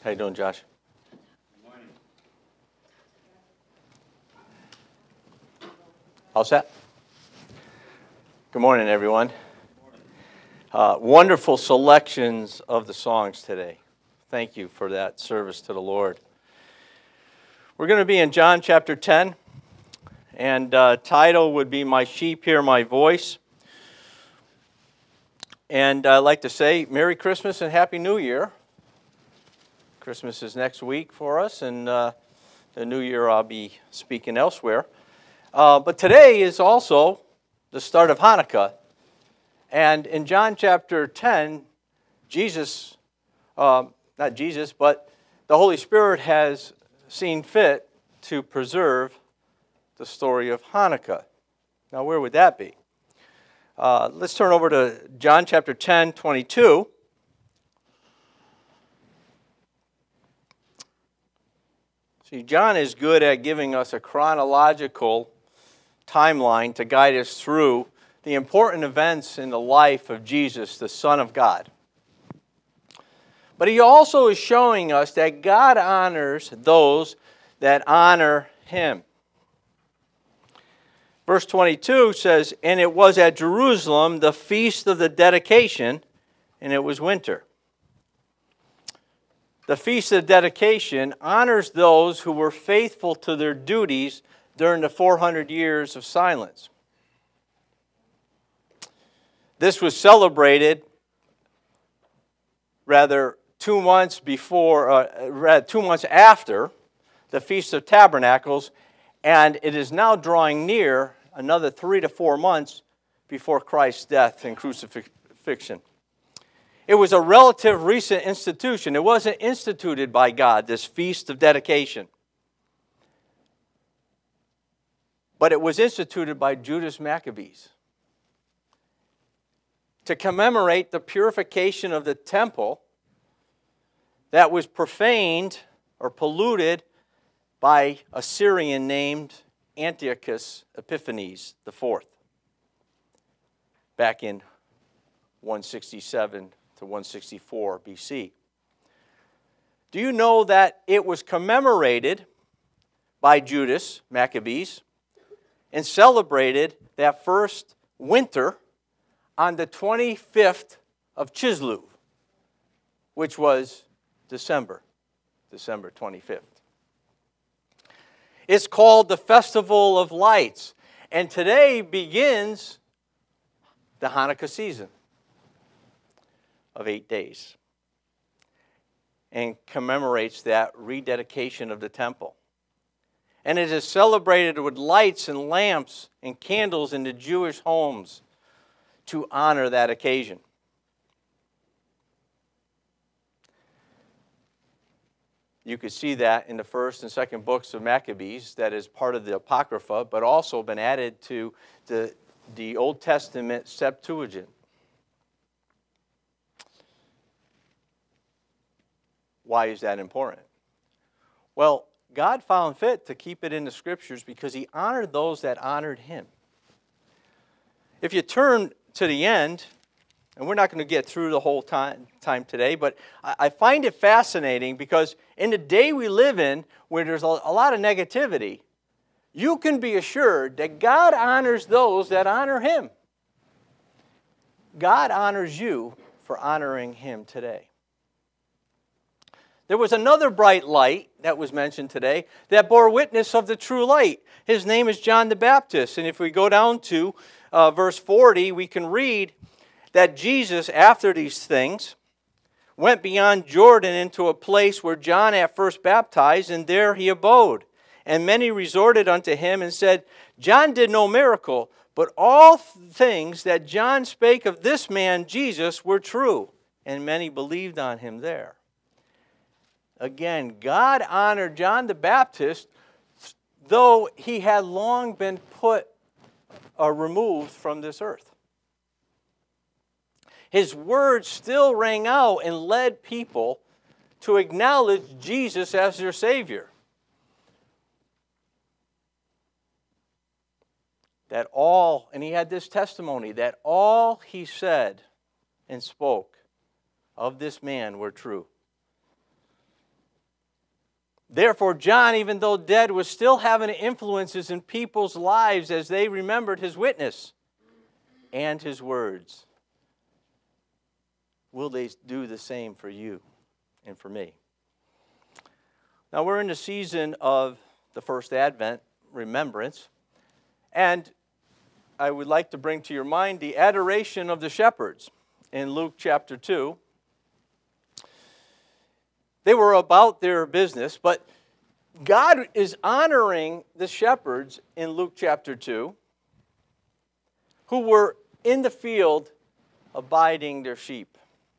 How you doing, Josh? Good morning. All set? Good morning, everyone. Wonderful selections of the songs today. Thank you for that service to the Lord. We're going to be in John chapter 10, and title would be My Sheep Hear My Voice. And I'd like to say Merry Christmas and Happy New Year. Christmas is next week for us, and the New Year I'll be speaking elsewhere. But today is also the start of Hanukkah. And in John chapter 10, not Jesus, but the Holy Spirit has seen fit to preserve the story of Hanukkah. Now, where would that be? Let's turn over to John chapter 10, 22. See, John is good at giving us a chronological timeline to guide us through the important events in the life of Jesus, the Son of God. But he also is showing us that God honors those that honor him. Verse 22 says, "And it was at Jerusalem the feast of the dedication, and it was winter." The Feast of Dedication honors those who were faithful to their duties during the 400 years of silence. This was celebrated, 2 months after the Feast of Tabernacles, and it is now drawing near another 3 to 4 months before Christ's death and crucifixion. It was a relative recent institution. It wasn't instituted by God, this Feast of Dedication. But it was instituted by Judas Maccabees to commemorate the purification of the temple that was profaned or polluted by a Syrian named Antiochus Epiphanes IV back in 167 to 164 BC. Do you know that it was commemorated by Judas Maccabees and celebrated that first winter on the 25th of Chislev, which was December 25th. It's called the Festival of Lights, and today begins the Hanukkah season of 8 days and commemorates that rededication of the temple. And it is celebrated with lights and lamps and candles in the Jewish homes to honor that occasion. You could see that in the first and second books of Maccabees, that is part of the Apocrypha, but also been added to the Old Testament Septuagint. Why is that important? Well, God found fit to keep it in the Scriptures because he honored those that honored him. If you turn to the end, and we're not going to get through the whole time today, but I find it fascinating because in the day we live in, where there's a lot of negativity, you can be assured that God honors those that honor him. God honors you for honoring him today. There was another bright light that was mentioned today that bore witness of the true light. His name is John the Baptist. And if we go down to verse 40, we can read that Jesus, after these things, went beyond Jordan into a place where John at first baptized, and there he abode. And many resorted unto him and said, John did no miracle, but all things that John spake of this man Jesus were true. And many believed on him there. Again, God honored John the Baptist, though he had long been removed from this earth. His words still rang out and led people to acknowledge Jesus as their Savior. And he had this testimony, that all he said and spoke of this man were true. Therefore, John, even though dead, was still having influences in people's lives as they remembered his witness and his words. Will they do the same for you and for me? Now, we're in the season of the first Advent, remembrance, and I would like to bring to your mind the adoration of the shepherds in Luke chapter 2. They were about their business, but God is honoring the shepherds in Luke chapter 2 who were in the field abiding their sheep.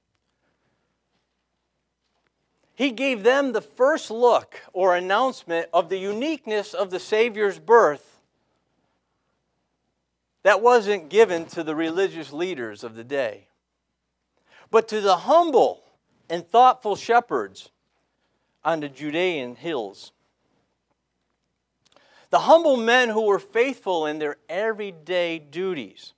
He gave them the first look or announcement of the uniqueness of the Savior's birth that wasn't given to the religious leaders of the day, but to the humble and thoughtful shepherds on the Judean hills. The humble men who were faithful in their everyday duties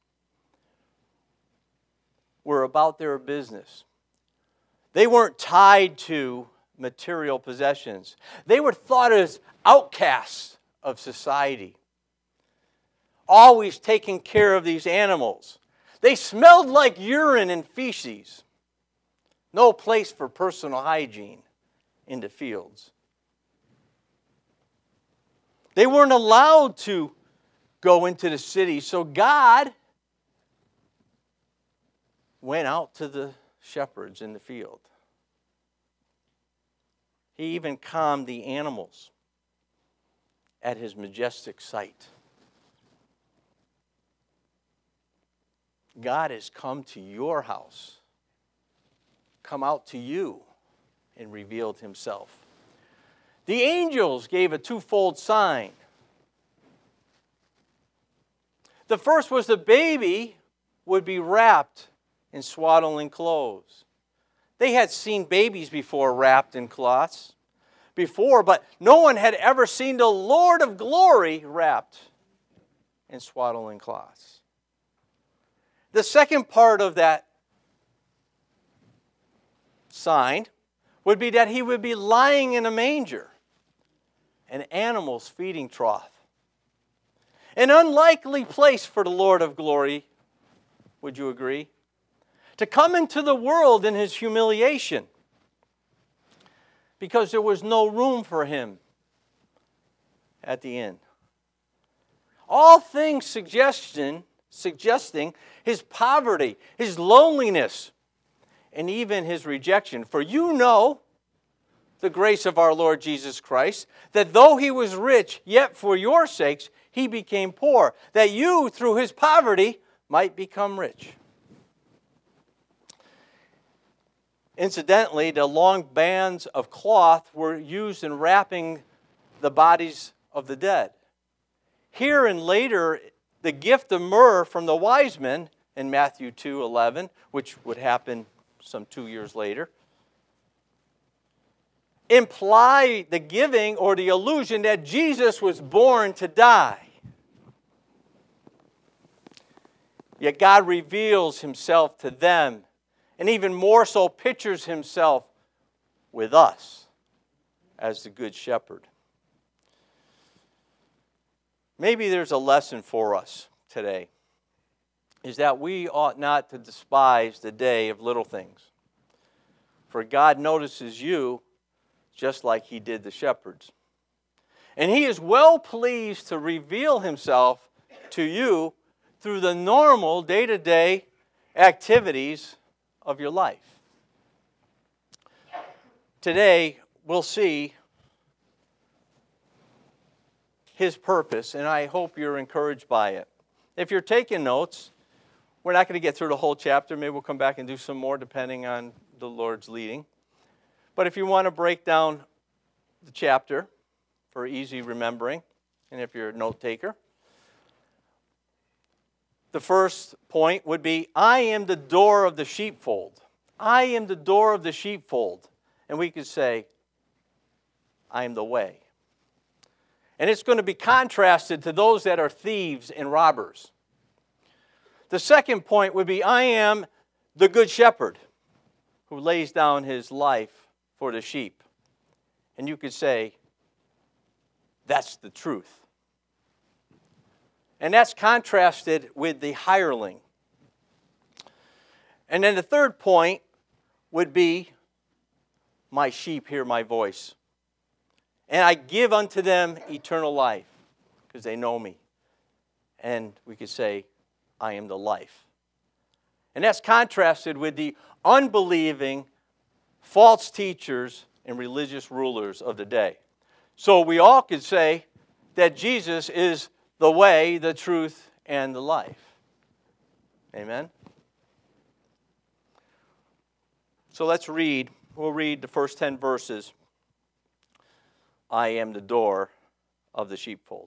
were about their business. They weren't tied to material possessions. They were thought as outcasts of society, always taking care of these animals. They smelled like urine and feces. No place for personal hygiene in the fields. They weren't allowed to go into the city, so God went out to the shepherds in the field. He even calmed the animals at his majestic sight. God has come to your house, come out to you, and revealed himself. The angels gave a twofold sign. The first was the baby would be wrapped in swaddling clothes. They had seen babies before wrapped in cloths before, but no one had ever seen the Lord of glory wrapped in swaddling cloths. The second part of that sign would be that he would be lying in a manger, an animal's feeding trough. An unlikely place for the Lord of glory, would you agree? To come into the world in his humiliation, because there was no room for him at the inn. All things suggesting his poverty, his loneliness, and even his rejection. For you know the grace of our Lord Jesus Christ, that though he was rich, yet for your sakes he became poor, that you through his poverty might become rich. Incidentally, the long bands of cloth were used in wrapping the bodies of the dead. Here and later, the gift of myrrh from the wise men in Matthew 2:11, which would happen some 2 years later, imply the giving or the illusion that Jesus was born to die. Yet God reveals himself to them, and even more so pictures himself with us as the Good Shepherd. Maybe there's a lesson for us today, is that we ought not to despise the day of little things. For God notices you just like he did the shepherds. And he is well pleased to reveal himself to you through the normal day-to-day activities of your life. Today, we'll see his purpose, and I hope you're encouraged by it. If you're taking notes, we're not going to get through the whole chapter. Maybe we'll come back and do some more depending on the Lord's leading. But if you want to break down the chapter for easy remembering, and if you're a note taker, the first point would be, I am the door of the sheepfold. I am the door of the sheepfold. And we could say, I am the way. And it's going to be contrasted to those that are thieves and robbers. The second point would be, I am the good shepherd who lays down his life for the sheep. And you could say, That's the truth. And that's contrasted with the hireling. And then the third point would be, my sheep hear my voice. And I give unto them eternal life, because they know me. And we could say, I am the life. And that's contrasted with the unbelieving false teachers and religious rulers of the day. So we all could say that Jesus is the way, the truth, and the life. Amen? So let's read. We'll read the first 10 verses. I am the door of the sheepfold.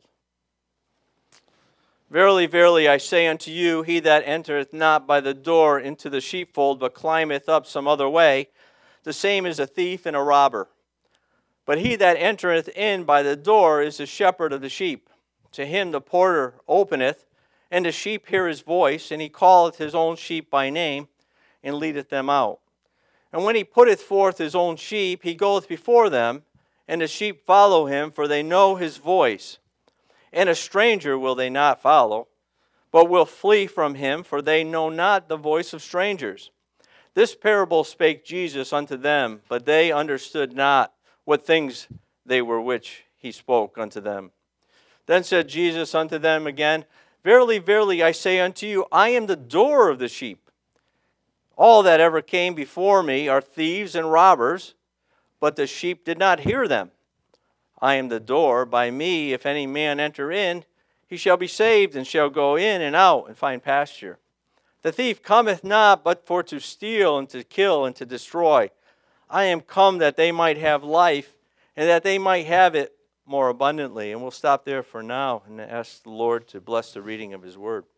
Verily, verily, I say unto you, he that entereth not by the door into the sheepfold, but climbeth up some other way, the same is a thief and a robber. But he that entereth in by the door is the shepherd of the sheep. To him the porter openeth, and the sheep hear his voice, and he calleth his own sheep by name, and leadeth them out. And when he putteth forth his own sheep, he goeth before them, and the sheep follow him, for they know his voice. And a stranger will they not follow, but will flee from him, for they know not the voice of strangers. This parable spake Jesus unto them, but they understood not what things they were which he spoke unto them. Then said Jesus unto them again, Verily, verily, I say unto you, I am the door of the sheep. All that ever came before me are thieves and robbers, but the sheep did not hear them. I am the door. By me, if any man enter in, he shall be saved, and shall go in and out and find pasture. The thief cometh not but for to steal and to kill and to destroy. I am come that they might have life, and that they might have it more abundantly. And we'll stop there for now and ask the Lord to bless the reading of his word.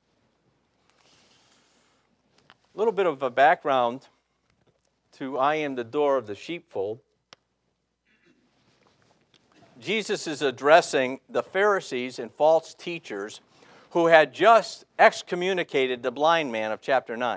A little bit of a background to I am the door of the sheepfold. Jesus is addressing the Pharisees and false teachers who had just excommunicated the blind man of chapter 9.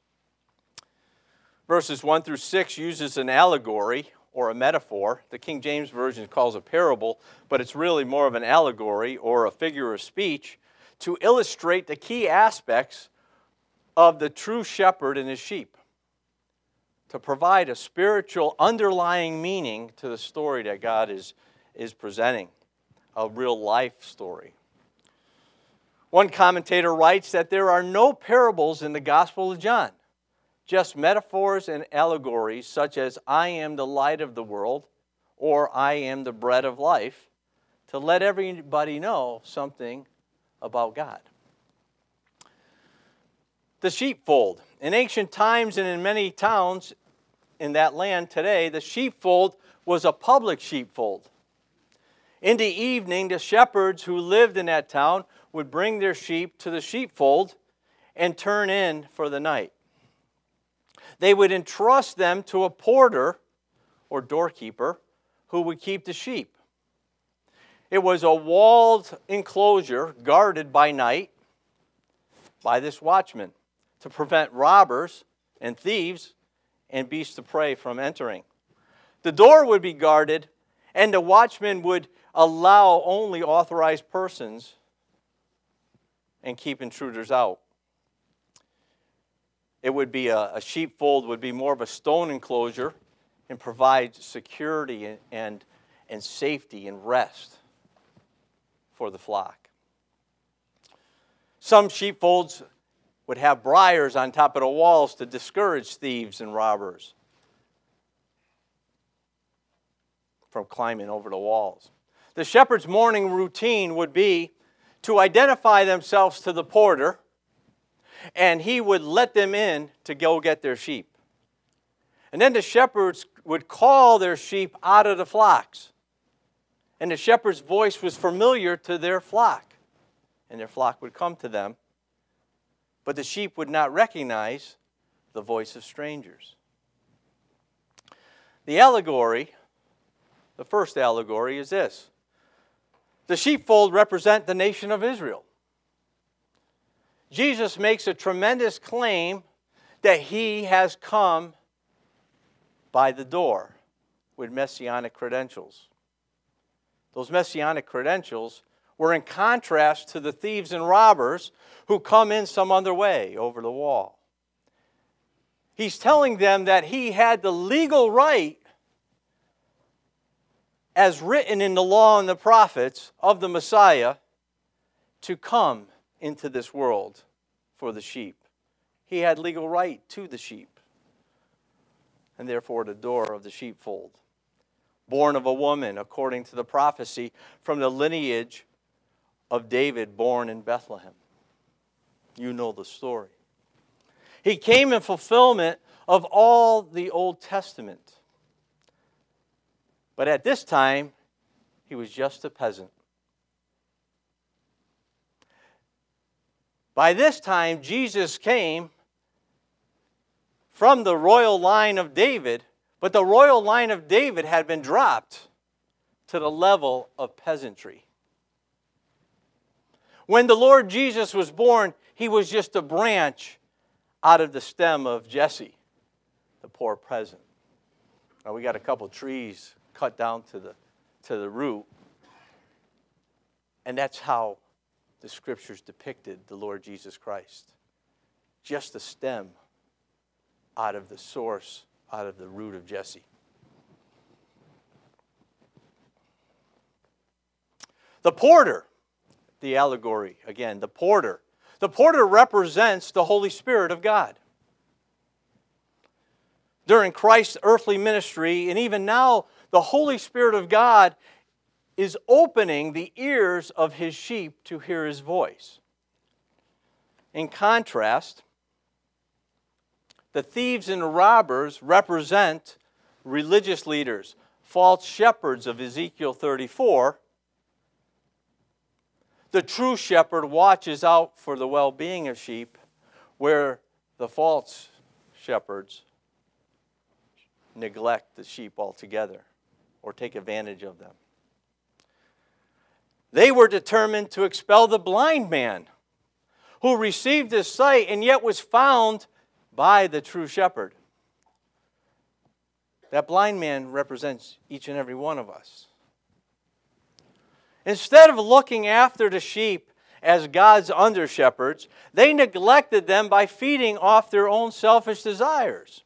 Verses 1 through 6 uses an allegory or a metaphor. The King James Version calls it a parable, but it's really more of an allegory or a figure of speech to illustrate the key aspects of the true shepherd and his sheep, to provide a spiritual underlying meaning to the story that God is presenting, a real life story. One commentator writes that there are no parables in the Gospel of John, just metaphors and allegories such as I am the light of the world or I am the bread of life, to let everybody know something about God. The sheepfold. In ancient times and in many towns in that land today, the sheepfold was a public sheepfold. In the evening, the shepherds who lived in that town would bring their sheep to the sheepfold and turn in for the night. They would entrust them to a porter or doorkeeper who would keep the sheep. It was a walled enclosure guarded by night by this watchman to prevent robbers and thieves and beasts of prey from entering. The door would be guarded, and the watchman would allow only authorized persons and keep intruders out. It would be a sheepfold would be more of a stone enclosure and provide security and safety and rest for the flock. Some sheepfolds would have briars on top of the walls to discourage thieves and robbers from climbing over the walls. The shepherd's morning routine would be to identify themselves to the porter, and he would let them in to go get their sheep. And then the shepherds would call their sheep out of the flocks. And the shepherd's voice was familiar to their flock, and their flock would come to them. But the sheep would not recognize the voice of strangers. The allegory, the first allegory, is this. The sheepfold represent the nation of Israel. Jesus makes a tremendous claim that he has come by the door with messianic credentials. those messianic credentials, were in contrast to the thieves and robbers who come in some other way over the wall. He's telling them that he had the legal right, as written in the law and the prophets of the Messiah, to come into this world for the sheep. He had legal right to the sheep, and therefore the door of the sheepfold. Born of a woman, according to the prophecy, from the lineage of David, born in Bethlehem. You know the story. He came in fulfillment of all the Old Testament. But at this time, he was just a peasant. By this time, Jesus came from the royal line of David, but the royal line of David had been dropped to the level of peasantry. When the Lord Jesus was born, he was just a branch out of the stem of Jesse, the poor peasant. Now we got a couple trees cut down to the root, and that's how the Scriptures depicted the Lord Jesus Christ. Just a stem out of the source, out of the root of Jesse. The porter, the allegory again, the porter. The porter represents the Holy Spirit of God. During Christ's earthly ministry, and even now, the Holy Spirit of God is opening the ears of his sheep to hear his voice. In contrast, the thieves and robbers represent religious leaders, false shepherds of Ezekiel 34. The true shepherd watches out for the well-being of sheep, where the false shepherds neglect the sheep altogether or take advantage of them. They were determined to expel the blind man who received his sight and yet was found by the true shepherd. That blind man represents each and every one of us. Instead of looking after the sheep as God's under-shepherds, they neglected them by feeding off their own selfish desires.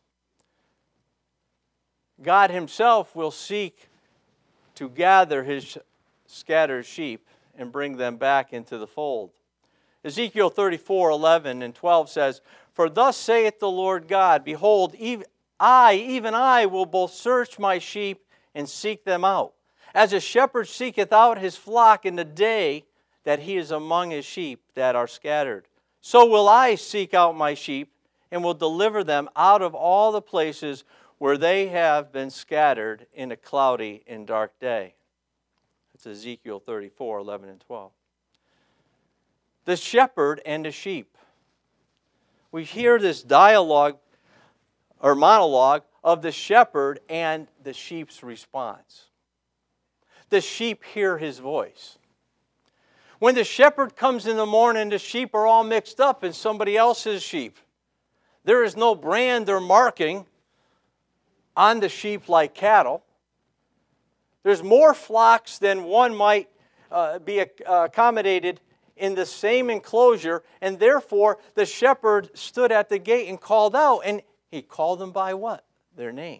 God himself will seek to gather his scattered sheep and bring them back into the fold. Ezekiel 34:11 and 12 says, "For thus saith the Lord God, Behold, even I will both search my sheep and seek them out. As a shepherd seeketh out his flock in the day that he is among his sheep that are scattered, so will I seek out my sheep and will deliver them out of all the places where they have been scattered in a cloudy and dark day." It's Ezekiel 34:11 and 12. The shepherd and the sheep. We hear this dialogue or monologue of the shepherd and the sheep's response. The sheep hear his voice. When the shepherd comes in the morning, the sheep are all mixed up in somebody else's sheep. There is no brand or marking on the sheep like cattle. There's more flocks than one might be accommodated in the same enclosure, and therefore the shepherd stood at the gate and called out, and he called them by what? Their name.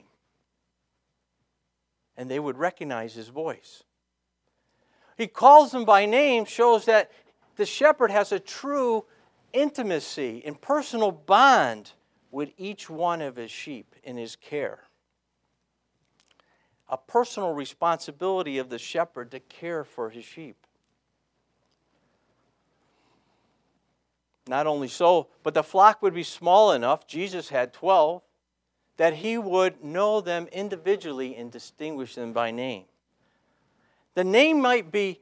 And they would recognize his voice. He calls them by name, shows that the shepherd has a true intimacy and personal bond with each one of his sheep in his care. A personal responsibility of the shepherd to care for his sheep. Not only so, but the flock would be small enough, Jesus had 12, that he would know them individually and distinguish them by name. The name might be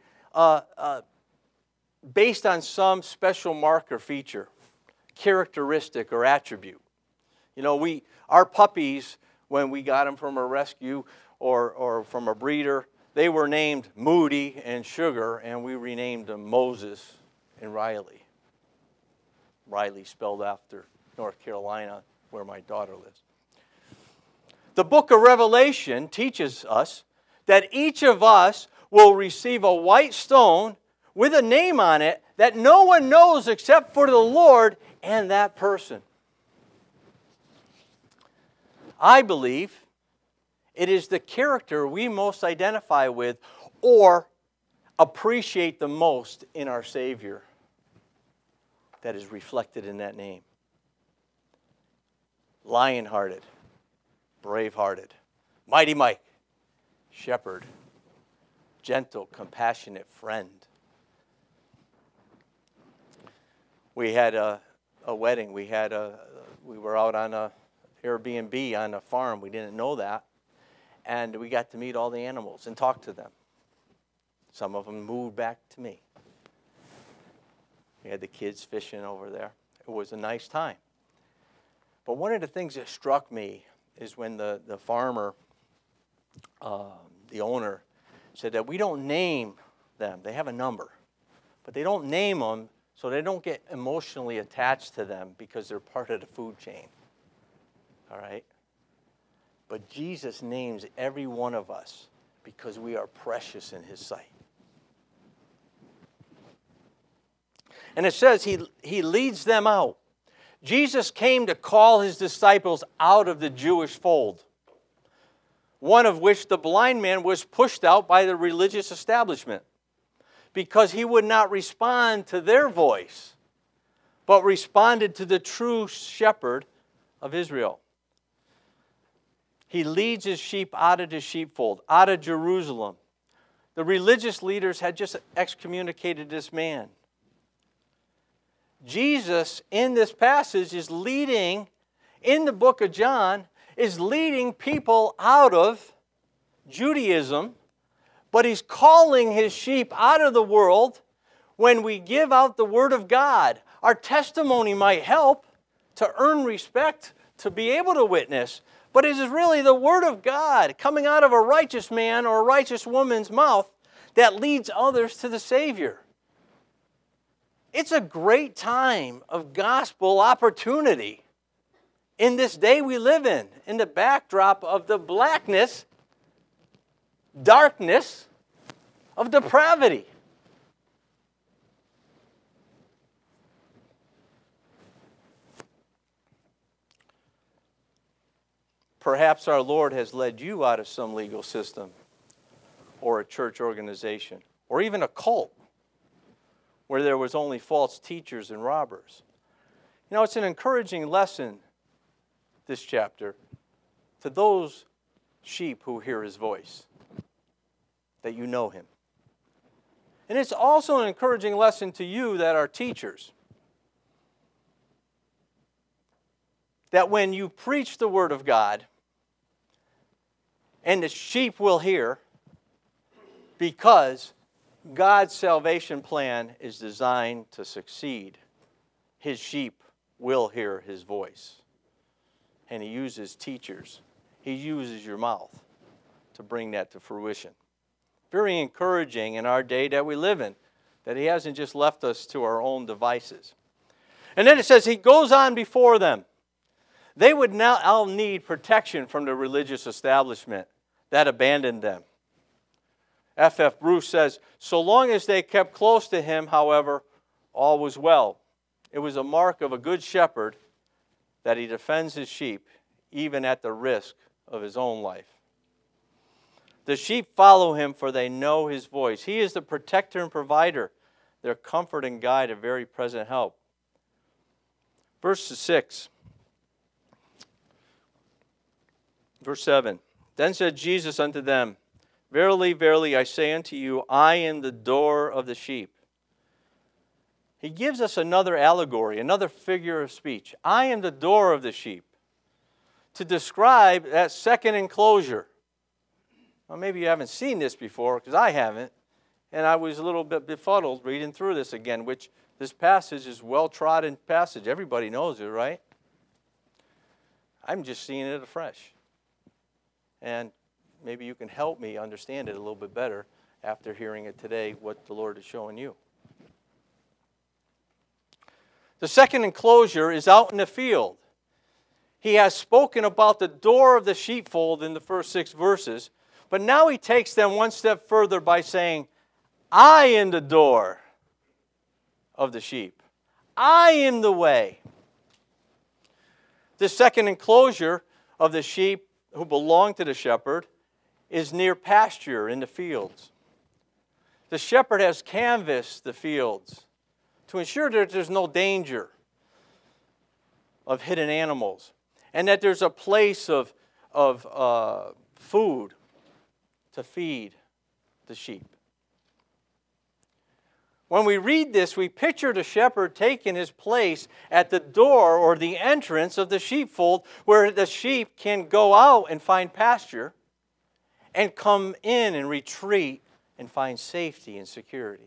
based on some special mark or feature, characteristic or attribute. You know, our puppies, when we got them from a rescue or from a breeder, they were named Moody and Sugar, and we renamed them Moses and Riley. Riley spelled after North Carolina, where my daughter lives. The book of Revelation teaches us that each of us will receive a white stone with a name on it that no one knows except for the Lord and that person. I believe it is the character we most identify with or appreciate the most in our Savior that is reflected in that name. Lion-hearted, brave-hearted, mighty Mike, shepherd, gentle, compassionate friend. We had a wedding. We were out on a Airbnb on a farm. We didn't know that. And we got to meet all the animals and talk to them. Some of them moved back to me. We had the kids fishing over there. It was a nice time. But one of the things that struck me is when the farmer, the owner, said that we don't name them. They have a number. But they don't name them so they don't get emotionally attached to them because they're part of the food chain. All right? But Jesus names every one of us because we are precious in His sight. And it says he leads them out. Jesus came to call His disciples out of the Jewish fold, one of which the blind man was pushed out by the religious establishment because he would not respond to their voice, but responded to the true shepherd of Israel. He leads His sheep out of the sheepfold, out of Jerusalem. The religious leaders had just excommunicated this man. Jesus, in this passage, is leading, in the book of John, is leading people out of Judaism, but He's calling His sheep out of the world when we give out the Word of God. Our testimony might help to earn respect, to be able to witness, but it is really the Word of God coming out of a righteous man or a righteous woman's mouth that leads others to the Savior. It's a great time of gospel opportunity in this day we live in the backdrop of the blackness, darkness of depravity. Perhaps our Lord has led you out of some legal system or a church organization or even a cult where there was only false teachers and robbers. You know, it's an encouraging lesson, this chapter, to those sheep who hear His voice, that you know Him. And it's also an encouraging lesson to you that are teachers, that when you preach the Word of God, and the sheep will hear, because God's salvation plan is designed to succeed. His sheep will hear His voice. And He uses teachers. He uses your mouth to bring that to fruition. Very encouraging in our day that we live in, that He hasn't just left us to our own devices. And then it says He goes on before them. They would now all need protection from the religious establishment that abandoned them. F.F. Bruce says, so long as they kept close to Him, however, all was well. It was a mark of a good shepherd that he defends his sheep, even at the risk of his own life. The sheep follow Him, for they know His voice. He is the protector and provider, their comfort and guide, a very present help. Verse 6. Verse 7. Then said Jesus unto them, verily, verily, I say unto you, I am the door of the sheep. He gives us another allegory, another figure of speech. I am the door of the sheep. To describe that second enclosure. Well, maybe you haven't seen this before, because I haven't. And I was a little bit befuddled reading through this again, which this passage is a well-trodden passage. Everybody knows it, right? I'm just seeing it afresh. And maybe you can help me understand it a little bit better after hearing it today, what the Lord is showing you. The second enclosure is out in the field. He has spoken about the door of the sheepfold in the first 6 verses, But now he takes them one step further by saying, I am the door of the sheep. I am the way. The second enclosure of the sheep who belong to the shepherd is near pasture in the fields. The shepherd has canvassed the fields to ensure that there's no danger of hidden animals and that there's a place of food to feed the sheep. When we read this, we picture the shepherd taking his place at the door or the entrance of the sheepfold where the sheep can go out and find pasture and come in and retreat and find safety and security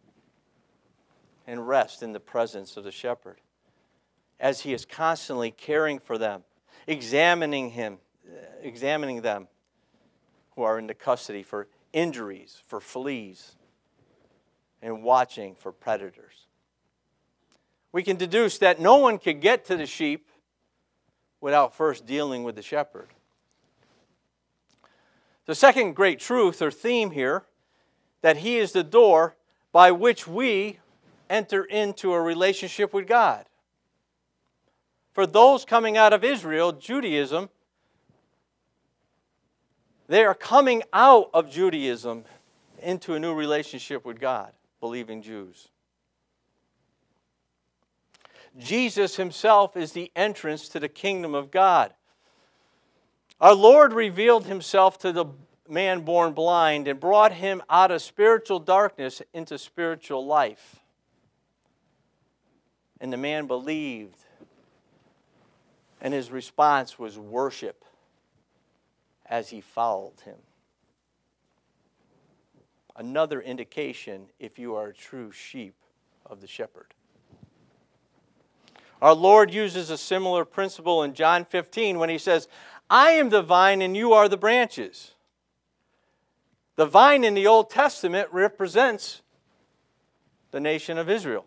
and rest in the presence of the shepherd as he is constantly caring for them, examining them who are in the custody for injuries, for fleas, and watching for predators. We can deduce that no one could get to the sheep without first dealing with the shepherd. The second great truth or theme here, that he is the door by which we enter into a relationship with God. For those coming out of Israel, Judaism, they are coming out of Judaism into a new relationship with God, believing Jews. Jesus himself is the entrance to the kingdom of God. Our Lord revealed himself to the man born blind and brought him out of spiritual darkness into spiritual life. And the man believed, and his response was worship as he followed him. Another indication if you are a true sheep of the shepherd. Our Lord uses a similar principle in John 15 when he says, I am the vine and you are the branches. The vine in the Old Testament represents the nation of Israel.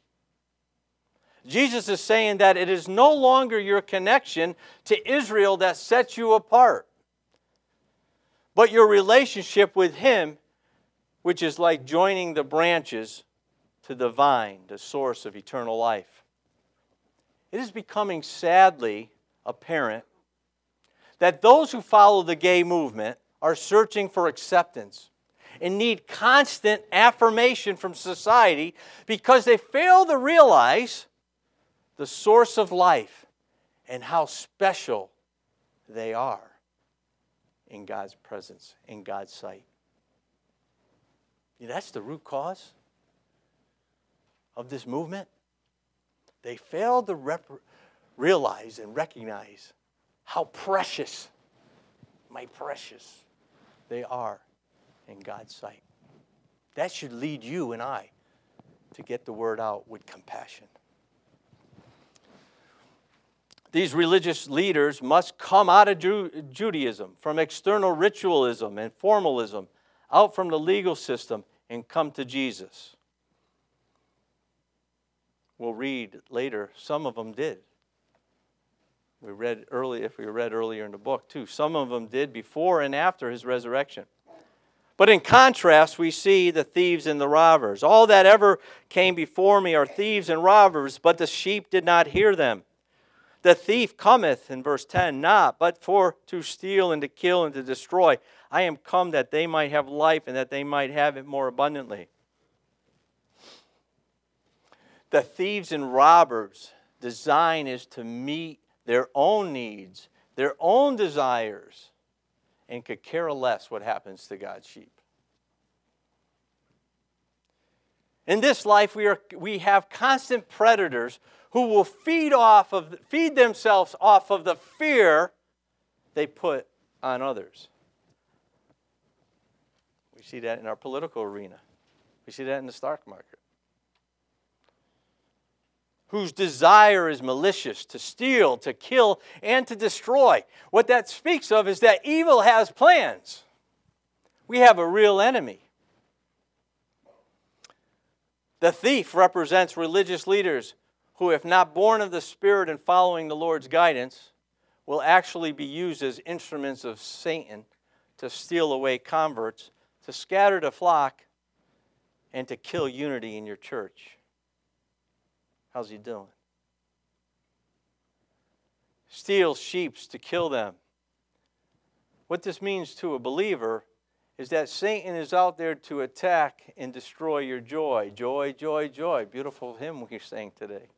Jesus is saying that it is no longer your connection to Israel that sets you apart, but your relationship with him, which is like joining the branches to the vine, the source of eternal life. It is becoming sadly apparent that those who follow the gay movement are searching for acceptance and need constant affirmation from society because they fail to realize the source of life and how special they are in God's presence, in God's sight. That's the root cause of this movement. They fail to realize and recognize how precious, my precious, they are in God's sight. That should lead you and I to get the word out with compassion. These religious leaders must come out of Judaism, from external ritualism and formalism, out from the legal system, and come to Jesus. We'll read later, some of them did. We read earlier in the book too. Some of them did before and after his resurrection. But in contrast, we see the thieves and the robbers. All that ever came before me are thieves and robbers, but the sheep did not hear them. The thief cometh, in verse 10, not but for to steal and to kill and to destroy. I am come that they might have life and that they might have it more abundantly. The thieves and robbers' design is to meet their own needs, their own desires, and could care less what happens to God's sheep. In this life, we have constant predators who will feed themselves off of the fear they put on others. We see that in our political arena. We see that in the stock market. Whose desire is malicious, to steal, to kill, and to destroy. What that speaks of is that evil has plans. We have a real enemy. The thief represents religious leaders who, if not born of the Spirit and following the Lord's guidance, will actually be used as instruments of Satan to steal away converts, to scatter the flock, and to kill unity in your church. How's he doing? Steals sheep to kill them. What this means to a believer is that Satan is out there to attack and destroy your joy. Joy, joy, joy. Beautiful hymn we sang today.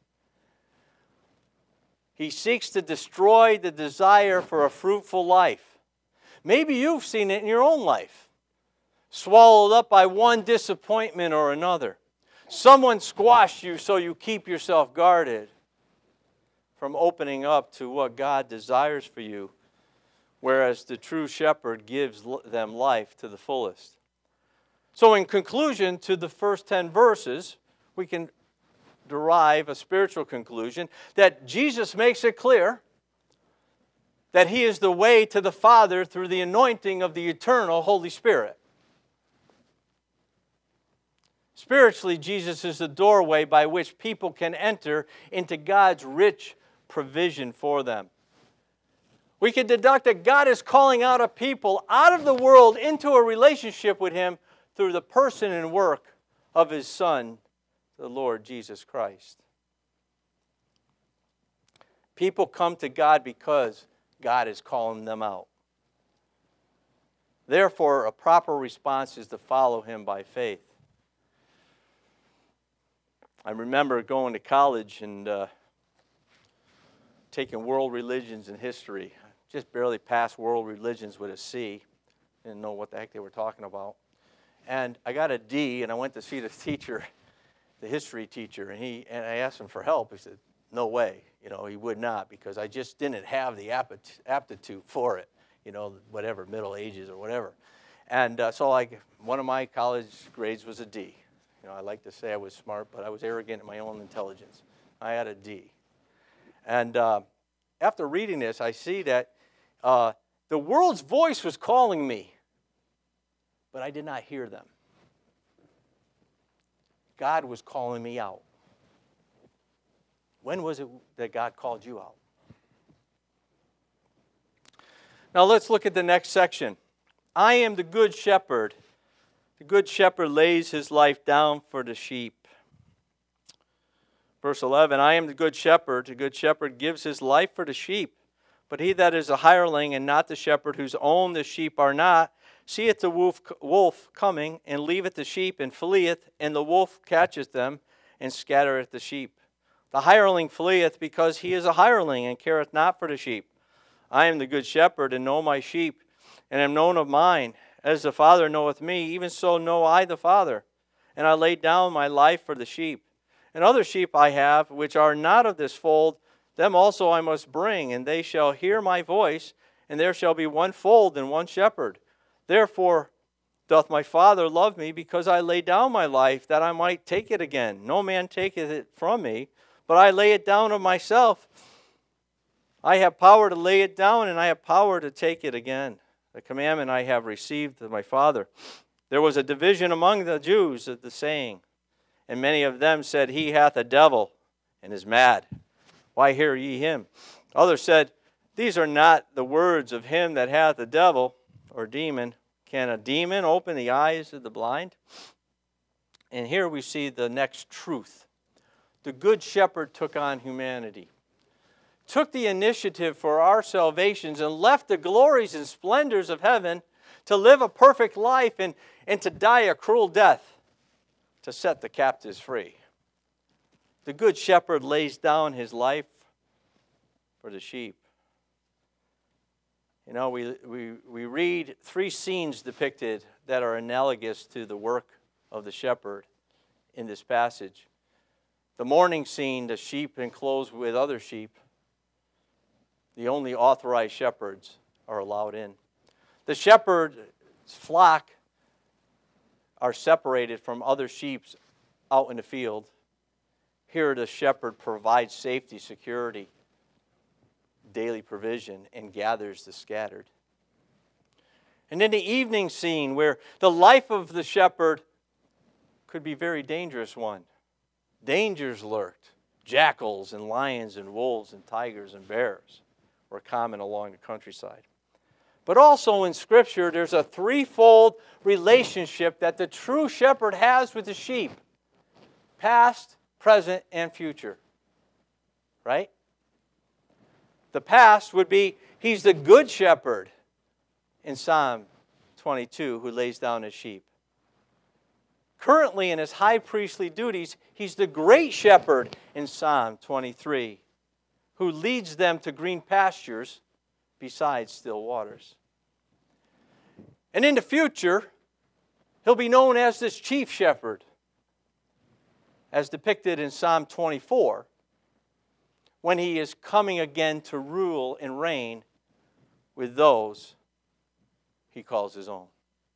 He seeks to destroy the desire for a fruitful life. Maybe you've seen it in your own life. Swallowed up by one disappointment or another. Someone squashed you so you keep yourself guarded from opening up to what God desires for you, whereas the true shepherd gives them life to the fullest. So in conclusion to the first 10 verses, we can derive a spiritual conclusion that Jesus makes it clear that He is the way to the Father through the anointing of the eternal Holy Spirit. Spiritually, Jesus is the doorway by which people can enter into God's rich provision for them. We can deduct that God is calling out a people out of the world into a relationship with Him through the person and work of His Son, the Lord Jesus Christ. People come to God because God is calling them out. Therefore, a proper response is to follow Him by faith. I remember going to college and taking world religions and history. Just barely passed world religions with a C. Didn't know what the heck they were talking about. And I got a D, and I went to see the teacher, the history teacher, and I asked him for help. He said, no way. He would not, because I just didn't have the aptitude for it, whatever, Middle Ages or whatever. And so one of my college grades was a D. I like to say I was smart, but I was arrogant in my own intelligence. I had a D. And after reading this, I see that the world's voice was calling me, but I did not hear them. God was calling me out. When was it that God called you out? Now let's look at the next section. I am the good shepherd. The good shepherd lays his life down for the sheep. Verse 11, I am the good shepherd. The good shepherd gives his life for the sheep. But he that is a hireling and not the shepherd, whose own the sheep are not, seeth the wolf coming, and leaveth the sheep, and fleeth, and the wolf catcheth them, and scattereth the sheep. The hireling fleeth, because he is a hireling, and careth not for the sheep. I am the good shepherd, and know my sheep, and am known of mine. As the Father knoweth me, even so know I the Father. And I lay down my life for the sheep. And other sheep I have, which are not of this fold, them also I must bring, and they shall hear my voice, and there shall be one fold and one shepherd. Therefore doth my Father love me, because I lay down my life, that I might take it again. No man taketh it from me, but I lay it down of myself. I have power to lay it down, and I have power to take it again. The commandment I have received of my Father. There was a division among the Jews of the saying, and many of them said, He hath a devil, and is mad. Why hear ye him? Others said, These are not the words of him that hath a devil, or demon. Can a demon open the eyes of the blind? And here we see the next truth. The good shepherd took on humanity, took the initiative for our salvations, and left the glories and splendors of heaven to live a perfect life and to die a cruel death to set the captives free. The good shepherd lays down his life for the sheep. We read 3 scenes depicted that are analogous to the work of the shepherd in this passage. The morning scene, the sheep enclosed with other sheep. The only authorized shepherds are allowed in. The shepherd's flock are separated from other sheep out in the field. Here the shepherd provides safety, security, daily provision, and gathers the scattered. And then the evening scene where the life of the shepherd could be a very dangerous one. Dangers lurked. Jackals and lions and wolves and tigers and bears were common along the countryside. But also in Scripture, there's a threefold relationship that the true shepherd has with the sheep. Past, present, and future. Right? The past would be, he's the good shepherd in Psalm 22 who lays down his sheep. Currently in his high priestly duties, he's the great shepherd in Psalm 23 who leads them to green pastures beside still waters. And in the future, he'll be known as this chief shepherd, as depicted in Psalm 24, when he is coming again to rule and reign with those he calls his own.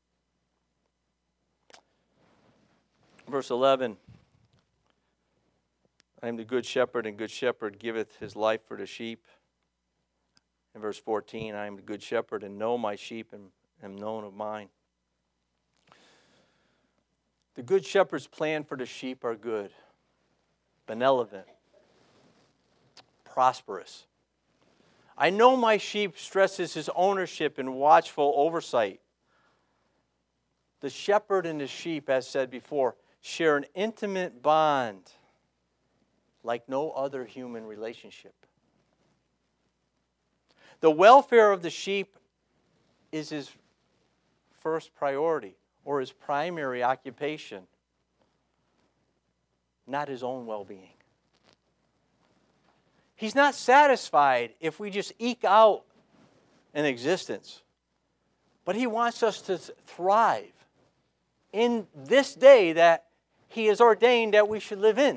Verse 11, I am the good shepherd, and good shepherd giveth his life for the sheep. In verse 14, I am the good shepherd, and know my sheep, and am known of mine. The good shepherd's plan for the sheep are good, benevolent, prosperous. I know my sheep stresses his ownership and watchful oversight. The shepherd and the sheep, as said before, share an intimate bond like no other human relationship. The welfare of the sheep is his first priority or his primary occupation, not his own well-being. He's not satisfied if we just eke out an existence, but he wants us to thrive in this day that he has ordained that we should live in.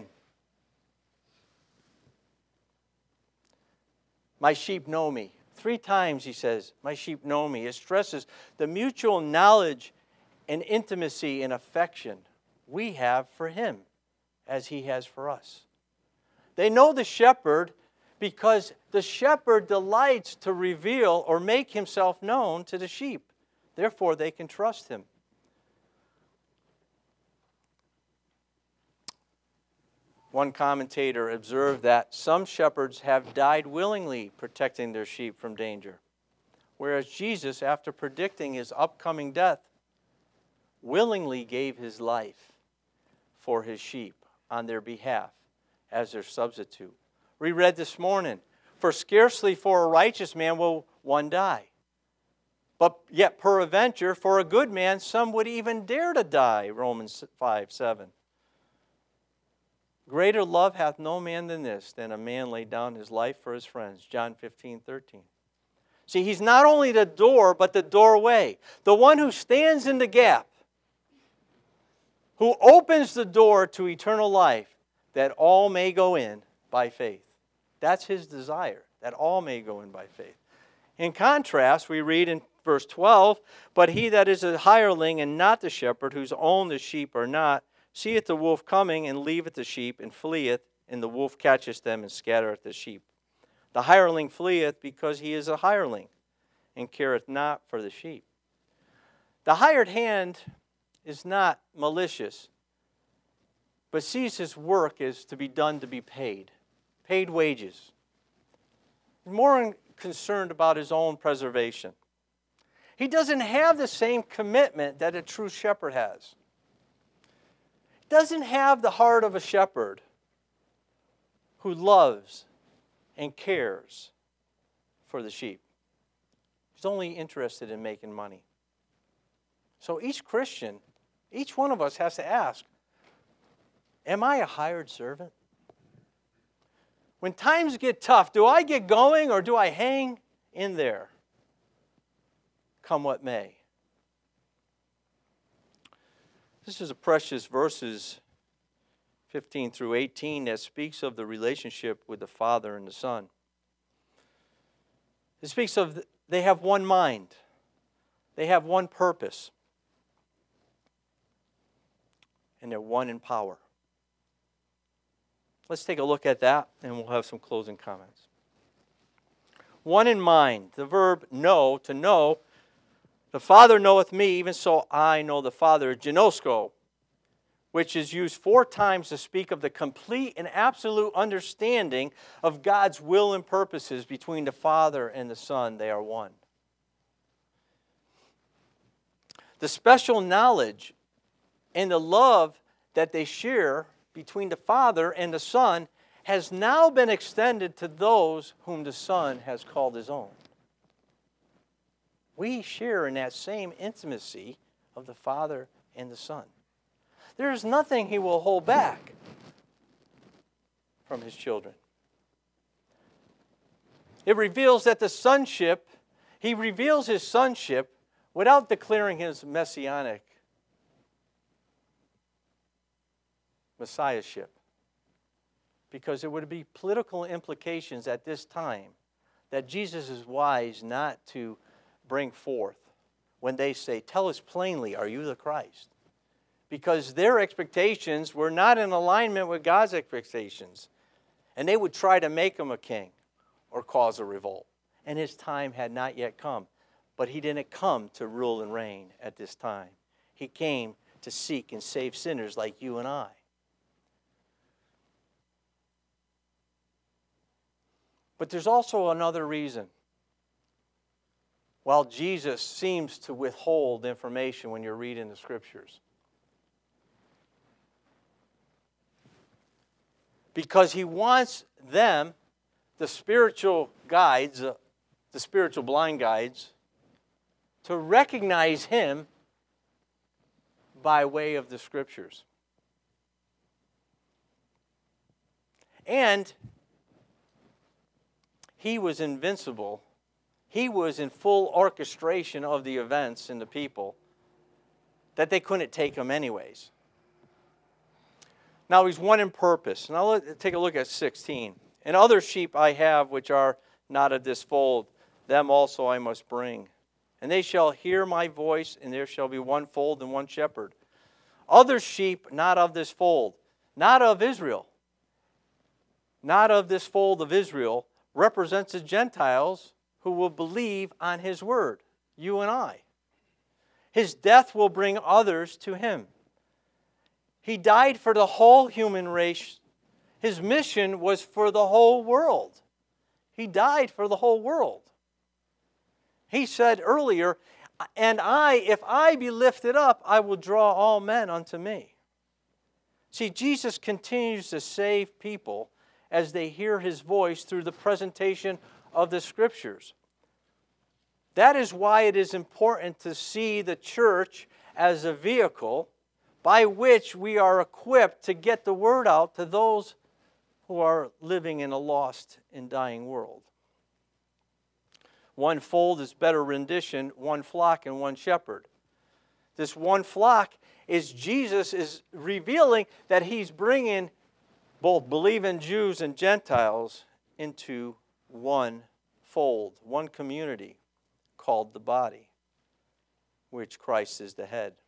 My sheep know me. 3 times he says, my sheep know me. It stresses the mutual knowledge and intimacy and affection we have for him as he has for us. They know the shepherd because the shepherd delights to reveal or make himself known to the sheep. Therefore, they can trust him. One commentator observed that some shepherds have died willingly protecting their sheep from danger, whereas Jesus, after predicting his upcoming death, willingly gave his life for his sheep on their behalf as their substitute. We read this morning, for scarcely for a righteous man will one die. But yet peradventure, for a good man, some would even dare to die, Romans 5:7. Greater love hath no man than this, than a man lay down his life for his friends, John 15:13. See, he's not only the door, but the doorway. The one who stands in the gap, who opens the door to eternal life, that all may go in by faith. That's his desire, that all may go in by faith. In contrast, we read in verse 12, but he that is a hireling and not the shepherd, whose own the sheep are not, seeth the wolf coming, and leaveth the sheep, and fleeth, and the wolf catcheth them, and scattereth the sheep. The hireling fleeth, because he is a hireling, and careth not for the sheep. The hired hand is not malicious, but sees his work as to be done to be paid wages. He's more concerned about his own preservation. He doesn't have the same commitment that a true shepherd has. He doesn't have the heart of a shepherd who loves and cares for the sheep. He's only interested in making money. So each Christian, each one of us has to ask, am I a hired servant? When times get tough, do I get going or do I hang in there? Come what may. This is a precious verses 15 through 18 that speaks of the relationship with the Father and the Son. It speaks of they have one mind. They have one purpose. And they're one in power. Let's take a look at that, and we'll have some closing comments. One in mind. The verb know, to know. The Father knoweth me, even so I know the Father. Ginosko, which is used 4 times to speak of the complete and absolute understanding of God's will and purposes between the Father and the Son. They are one. The special knowledge and the love that they share between the Father and the Son has now been extended to those whom the Son has called His own. We share in that same intimacy of the Father and the Son. There is nothing He will hold back from His children. It reveals that the sonship, He reveals His sonship without declaring His messianic messiahship. Because there would be political implications at this time that Jesus is wise not to bring forth when they say, "Tell us plainly, are you the Christ?" Because their expectations were not in alignment with God's expectations. And they would try to make Him a king or cause a revolt. And His time had not yet come. But He didn't come to rule and reign at this time. He came to seek and save sinners like you and I. But there's also another reason. While Jesus seems to withhold information when you're reading the Scriptures. Because He wants them, the spiritual guides, the spiritual blind guides, to recognize Him by way of the Scriptures. And He was invincible. He was in full orchestration of the events and the people that they couldn't take Him anyways. Now He's one in purpose. Now let's take a look at 16. "And other sheep I have which are not of this fold, them also I must bring. And they shall hear my voice, and there shall be one fold and one shepherd. Other sheep not of this fold," not of Israel, not of this fold of Israel, represents the Gentiles who will believe on His word, you and I. His death will bring others to Him. He died for the whole human race. His mission was for the whole world. He died for the whole world. He said earlier, "And if I be lifted up, I will draw all men unto me." See, Jesus continues to save people as they hear His voice through the presentation of the Scriptures. That is why it is important to see the church as a vehicle by which we are equipped to get the word out to those who are living in a lost and dying world. One fold is better rendition, one flock and one shepherd. This one flock is Jesus is revealing that He's bringing both believing Jews and Gentiles into one fold, one community called the body, which Christ is the head.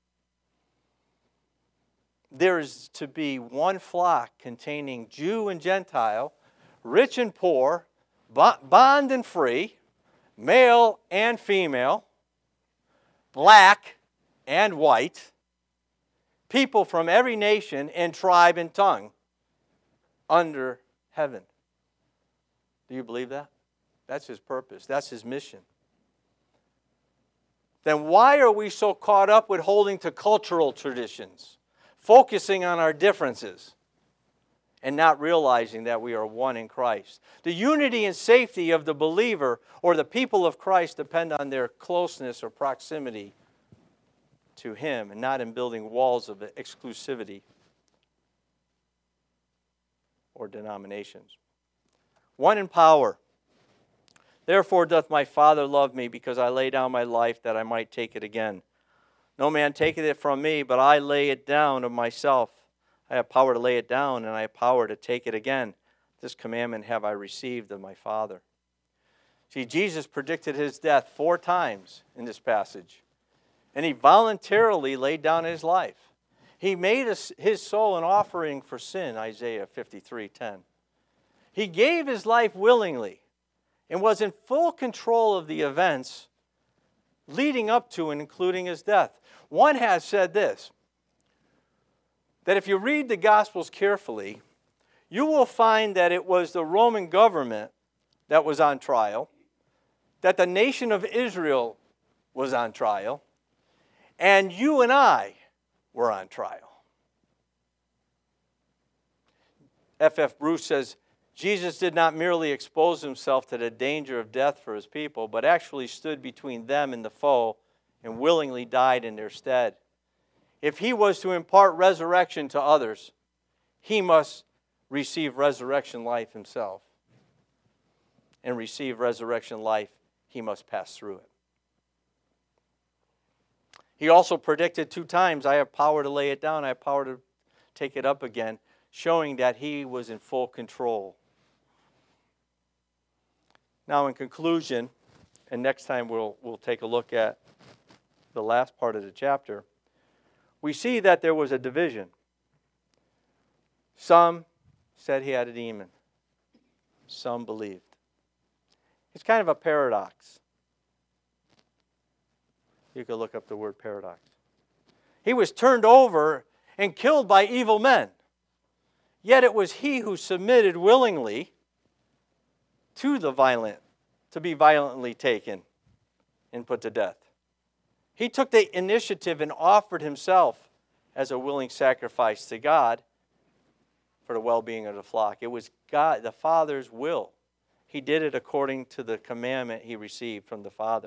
There is to be one flock containing Jew and Gentile, rich and poor, bond and free, male and female, black and white, people from every nation and tribe and tongue under heaven. Do you believe that? That's His purpose. That's His mission. Then why are we so caught up with holding to cultural traditions, focusing on our differences, and not realizing that we are one in Christ? The unity and safety of the believer or the people of Christ depend on their closeness or proximity to Him and not in building walls of exclusivity or denominations. One in power. "Therefore doth my Father love me, because I lay down my life that I might take it again. No man taketh it from me, but I lay it down of myself. I have power to lay it down, and I have power to take it again. This commandment have I received of my Father." See, Jesus predicted His death 4 times in this passage. And He voluntarily laid down His life. He made His soul an offering for sin, Isaiah 53:10. He gave His life willingly and was in full control of the events leading up to and including His death. One has said this, that if you read the Gospels carefully, you will find that it was the Roman government that was on trial, that the nation of Israel was on trial, And you and I were on trial. F.F. Bruce says, Jesus did not merely expose himself to the danger of death for his people, but actually stood between them and the foe and willingly died in their stead. If he was to impart resurrection to others, he must receive resurrection life himself. And receive resurrection life, he must pass through it. He also predicted 2 times, I have power to lay it down, I have power to take it up again, showing that he was in full control. Now, in conclusion, and next time we'll take a look at the last part of the chapter, we see that there was a division. Some said he had a demon. Some believed. It's kind of a paradox. You could look up the word paradox. He was turned over and killed by evil men. Yet it was he who submitted willingly to the violent, to be violently taken and put to death. He took the initiative and offered himself as a willing sacrifice to God for the well-being of the flock. It was God, the Father's will. He did it according to the commandment he received from the Father.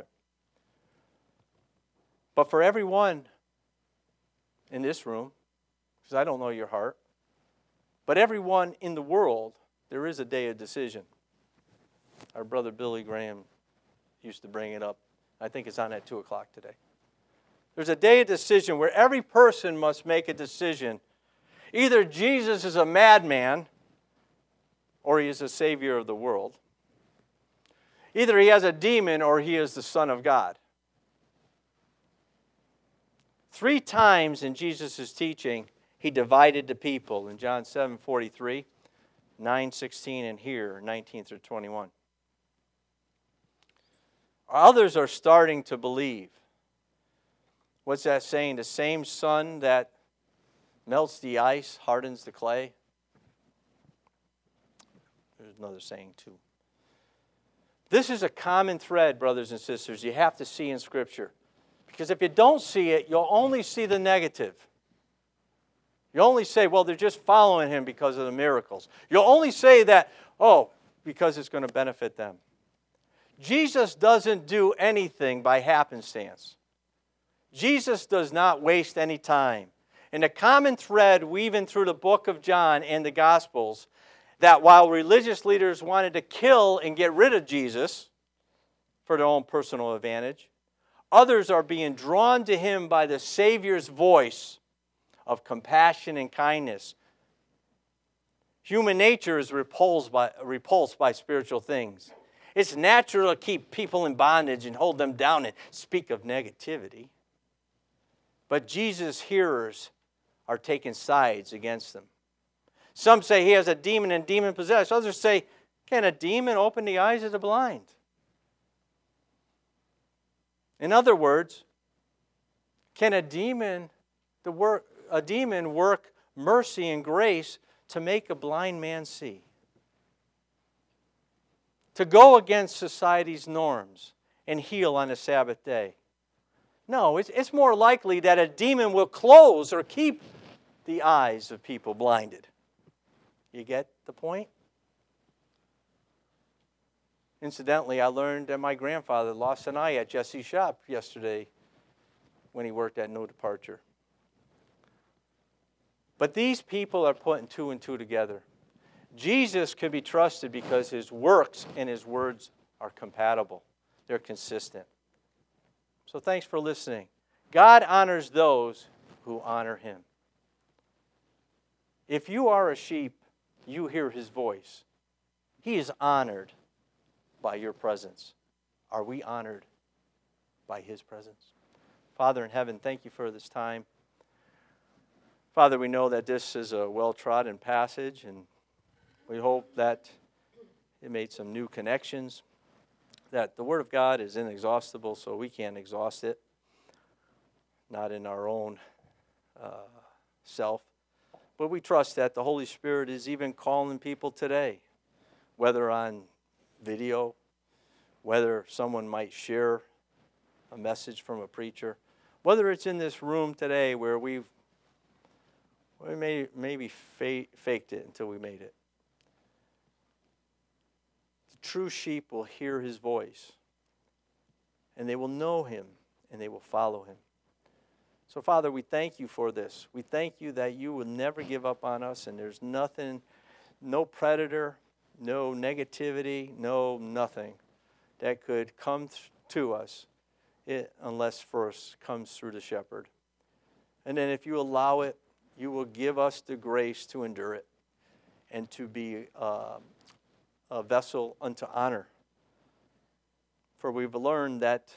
But for everyone in this room, because I don't know your heart, but everyone in the world, there is a day of decision. Our brother Billy Graham used to bring it up. I think it's on at 2 o'clock today. There's a day of decision where every person must make a decision. Either Jesus is a madman or he is the Savior of the world. Either he has a demon or he is the Son of God. 3 times in Jesus' teaching, he divided the people. In John 7:43, 9:16, and here, 19 through 21. Others are starting to believe. What's that saying? The same sun that melts the ice hardens the clay. There's another saying too. This is a common thread, brothers and sisters, you have to see in Scripture. Because if you don't see it, you'll only see the negative. You only say, well, they're just following him because of the miracles. You'll only say that, because it's going to benefit them. Jesus doesn't do anything by happenstance. Jesus does not waste any time. And the common thread weaving through the book of John and the Gospels, that while religious leaders wanted to kill and get rid of Jesus for their own personal advantage, others are being drawn to him by the Savior's voice of compassion and kindness. Human nature is repulsed by spiritual things. It's natural to keep people in bondage and hold them down and speak of negativity. But Jesus' hearers are taking sides against them. Some say he has a demon and demon-possessed. Others say, can a demon open the eyes of the blind? In other words, can a demon work mercy and grace to make a blind man see? To go against society's norms and heal on a Sabbath day? No, it's more likely that a demon will close or keep the eyes of people blinded. You get the point? Incidentally, I learned that my grandfather lost an eye at Jesse's shop yesterday when he worked at No Departure. But these people are putting 2 and 2 together. Jesus can be trusted because his works and his words are compatible. They're consistent. So thanks for listening. God honors those who honor him. If you are a sheep, you hear his voice. He is honored by your presence. Are we honored by his presence? Father in heaven, thank you for this time. Father, we know that this is a well-trodden passage, and we hope that it made some new connections, that the Word of God is inexhaustible, so we can't exhaust it, not in our own self. But we trust that the Holy Spirit is even calling people today, whether on video, whether someone might share a message from a preacher, Whether it's in this room today where we maybe faked it until we made it. The true sheep will hear his voice, and they will know him, and they will follow him. So, Father, we thank you for this. We thank you that you will never give up on us, and there's nothing, no predator, no negativity, no nothing that could come to us unless first comes through the shepherd. And then if you allow it, you will give us the grace to endure it and to be a vessel unto honor. For we've learned that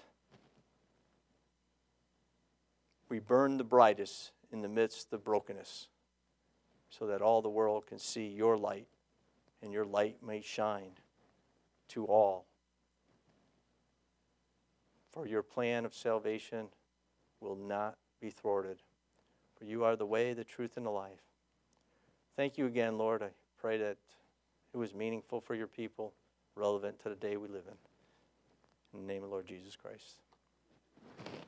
we burn the brightest in the midst of brokenness, so that all the world can see your light, and your light may shine to all. For your plan of salvation will not be thwarted. For you are the way, the truth, and the life. Thank you again, Lord. I pray that it was meaningful for your people, relevant to the day we live in. In the name of Lord Jesus Christ.